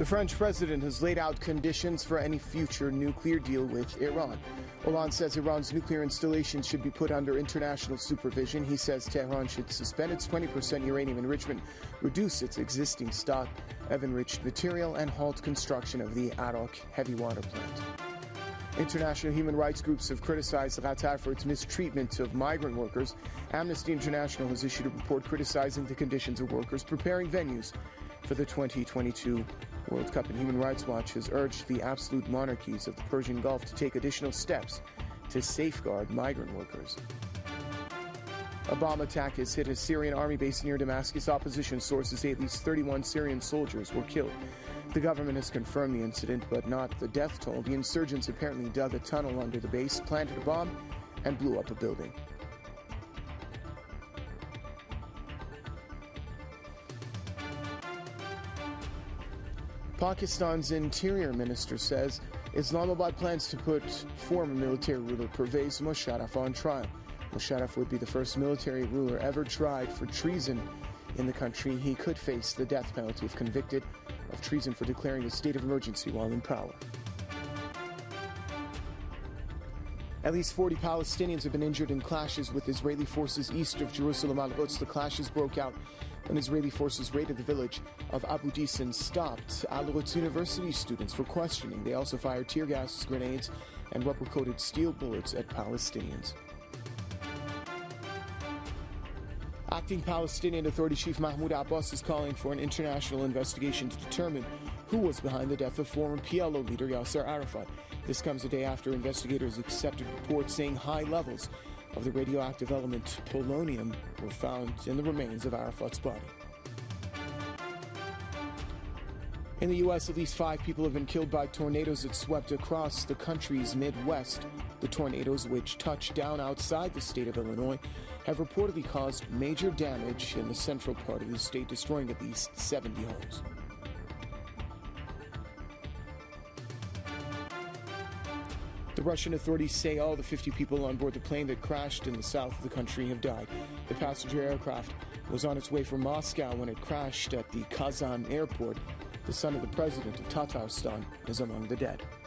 The French president has laid out conditions for any future nuclear deal with Iran. Hollande says Iran's nuclear installations should be put under international supervision. He says Tehran should suspend its 20% uranium enrichment, reduce its existing stock of enriched material, and halt construction of the Arak heavy water plant. International human rights groups have criticized Qatar for its mistreatment of migrant workers. Amnesty International has issued a report criticizing the conditions of workers preparing venues for the 2022 World Cup, and Human Rights Watch has urged the absolute monarchies of the Persian Gulf to take additional steps to safeguard migrant workers. A bomb attack has hit a Syrian army base near Damascus. Opposition sources say at least 31 Syrian soldiers were killed. The government has confirmed the incident, but not the death toll. The insurgents apparently dug a tunnel under the base, planted a bomb, and blew up a building. Pakistan's interior minister says Islamabad plans to put former military ruler Pervez Musharraf on trial. Musharraf would be the first military ruler ever tried for treason in the country. He could face the death penalty if convicted of treason for declaring a state of emergency while in power. At least 40 Palestinians have been injured in clashes with Israeli forces east of Jerusalem al-Quds. The clashes broke out when Israeli forces raided the village of Abu Dis and stopped al-Quds University students for questioning. They also fired tear gas, grenades, and rubber-coated steel bullets at Palestinians. Acting Palestinian Authority Chief Mahmoud Abbas is calling for an international investigation to determine who was behind the death of former PLO leader Yasser Arafat. This comes a day after investigators accepted reports saying high levels of the radioactive element polonium were found in the remains of Arafat's body. In the U.S., at least 5 people have been killed by tornadoes that swept across the country's Midwest. The tornadoes, which touched down outside the state of Illinois, have reportedly caused major damage in the central part of the state, destroying at least 70 homes. The Russian authorities say all the 50 people on board the plane that crashed in the south of the country have died. The passenger aircraft was on its way from Moscow when it crashed at the Kazan airport. The son of the president of Tatarstan is among the dead.